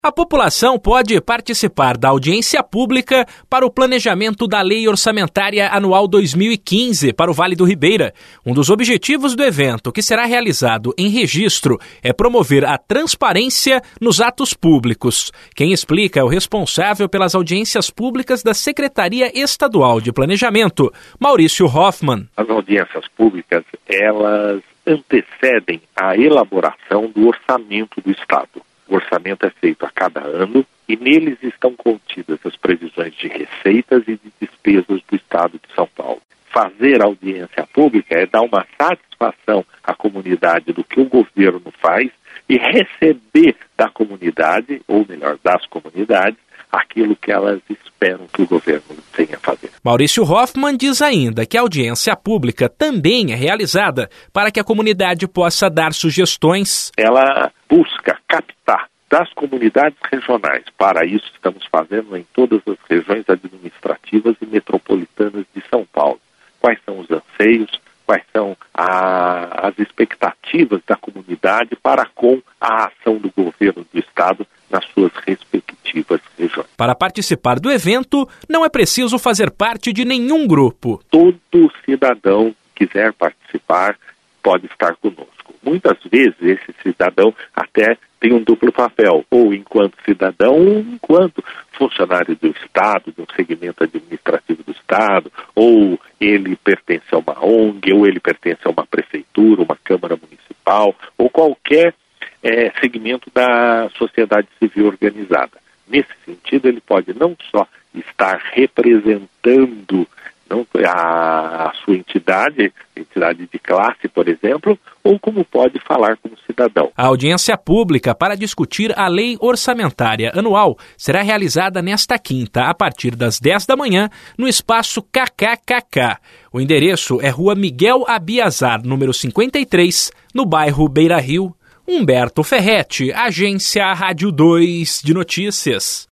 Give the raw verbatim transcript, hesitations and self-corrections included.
A população pode participar da audiência pública para o planejamento da Lei Orçamentária Anual dois mil e quinze para o Vale do Ribeira. Um dos objetivos do evento, que será realizado em registro, é promover a transparência nos atos públicos. Quem explica é o responsável pelas audiências públicas da Secretaria Estadual de Planejamento, Maurício Hoffmann. As audiências públicas, elas antecedem a elaboração do orçamento do Estado. O orçamento é feito a cada ano e neles estão contidas as previsões de receitas e de despesas do Estado de São Paulo. Fazer audiência pública é dar uma satisfação à comunidade do que o governo faz e receber da comunidade, ou melhor, das comunidades, aquilo que elas esperam que o governo tenha a fazer. Maurício Hoffmann diz ainda que a audiência pública também é realizada para que a comunidade possa dar sugestões. Ela busca captar das comunidades regionais. Para isso, estamos fazendo em todas as regiões administrativas e metropolitanas de São Paulo. Quais são os anseios, quais são a, as expectativas da comunidade para com a ação do governo do Estado nas suas respectivas regiões. Para participar do evento, não é preciso fazer parte de nenhum grupo. Todo cidadão que quiser participar pode estar conosco. Muitas vezes esse cidadão até tem um duplo papel, ou enquanto cidadão, ou enquanto funcionário do Estado, de um segmento administrativo do Estado, ou ele pertence a uma O N G, ou ele pertence a uma prefeitura, uma Câmara Municipal, ou qualquer é, segmento da sociedade civil organizada. Nesse sentido, ele pode não só estar representando não, a, a sua entidade, entidade de classe, por exemplo, ou como pode falar como cidadão. A audiência pública para discutir a Lei Orçamentária Anual será realizada nesta quinta, a partir das dez da manhã, no espaço K K K K. O endereço é Rua Miguel Abiazar, número cinquenta e três, no bairro Beira Rio. Humberto Ferretti, Agência Rádio dois de Notícias.